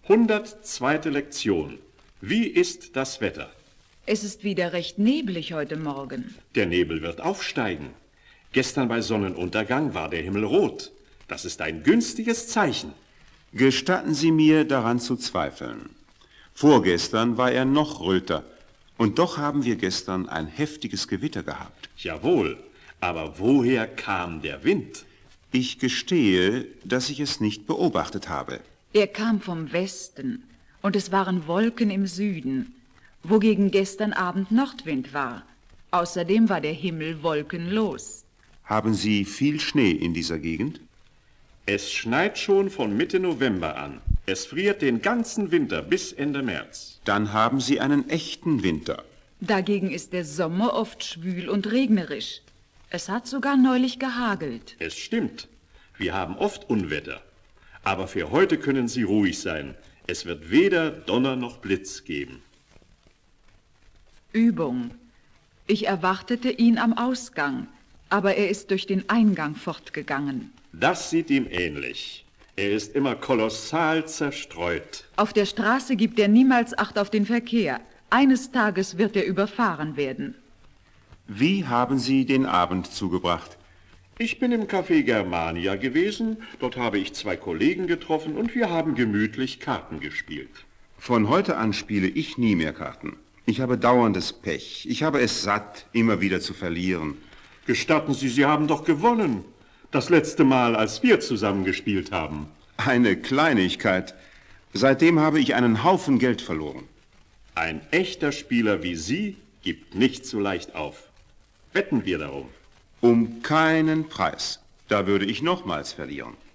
102. Lektion. Wie ist das Wetter? Es ist wieder recht neblig heute Morgen. Der Nebel wird aufsteigen. Gestern bei Sonnenuntergang war der Himmel rot. Das ist ein günstiges Zeichen. Gestatten Sie mir, daran zu zweifeln. Vorgestern war er noch röter. Und doch haben wir gestern ein heftiges Gewitter gehabt. Jawohl, aber woher kam der Wind? Ich gestehe, dass ich es nicht beobachtet habe. Er kam vom Westen und es waren Wolken im Süden, wogegen gestern Abend Nordwind war. Außerdem war der Himmel wolkenlos. Haben Sie viel Schnee in dieser Gegend? Es schneit schon von Mitte November an. Es friert den ganzen Winter bis Ende März. Dann haben Sie einen echten Winter. Dagegen ist der Sommer oft schwül und regnerisch. Es hat sogar neulich gehagelt. Es stimmt. Wir haben oft Unwetter. Aber für heute können Sie ruhig sein. Es wird weder Donner noch Blitz geben. Übung. Ich erwartete ihn am Ausgang, aber er ist durch den Eingang fortgegangen. Das sieht ihm ähnlich. Er ist immer kolossal zerstreut. Auf der Straße gibt er niemals Acht auf den Verkehr. Eines Tages wird er überfahren werden. Wie haben Sie den Abend zugebracht? Ich bin im Café Germania gewesen. Dort habe ich 2 Kollegen getroffen und wir haben gemütlich Karten gespielt. Von heute an spiele ich nie mehr Karten. Ich habe dauerndes Pech. Ich habe es satt, immer wieder zu verlieren. Gestatten Sie, Sie haben doch gewonnen. Das letzte Mal, als wir zusammen gespielt haben. Eine Kleinigkeit. Seitdem habe ich einen Haufen Geld verloren. Ein echter Spieler wie Sie gibt nicht so leicht auf. Wetten wir darum. Um keinen Preis. Da würde ich nochmals verlieren.